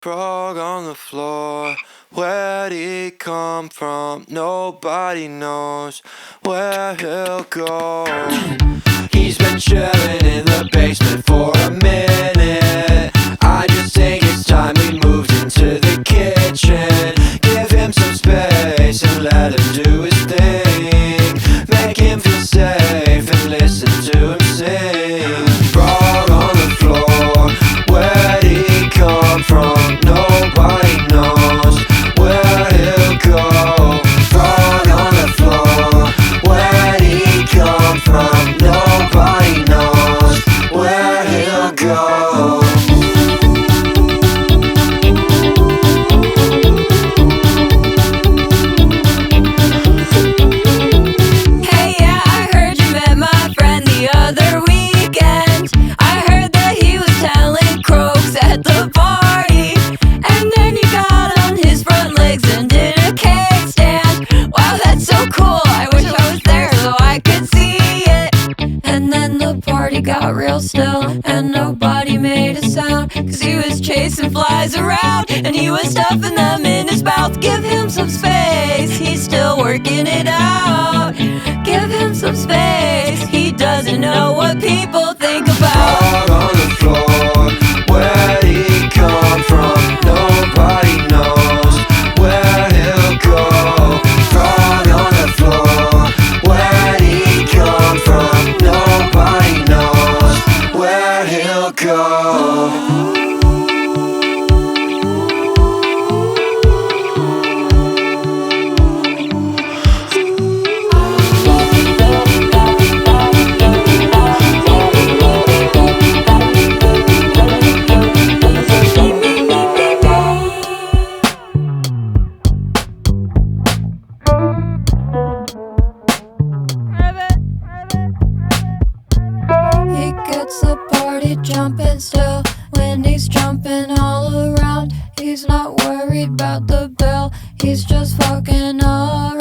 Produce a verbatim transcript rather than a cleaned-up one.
frog on the floor. Where'd he come from? Nobody knows where he'll go. He's been chilling in the basement for a minute. I just think it's time we moved into the kitchen. Give him some space and let him do his thing. Make him feel safe and listen to him sing. Frog on the floor, where'd he come from? Nobody knows where he'll go. Frog on the floor, where'd he come from? Nobody knows where he'll go. Hey, yeah, I heard you met my friend the other weekend. I heard that he was telling croaks at the party, and then he got on his front legs and did a cake stand. Wow, that's so cool. I wish I was there so I could see it. And then the party got real still, and nobody made a sound, 'cause he was chasing flies around, and he was stuffing them in his mouth. Give him some space, he's still working it out. Give him some space, he doesn't know what people think about. Frog on the floor, where'd he come from? Nobody knows where he'll go. Frog on the floor, where'd he come from? Nobody knows where he'll go. He gets the party jumping still when he's jumping all around. He's not worried about the bell, he's just fucking around.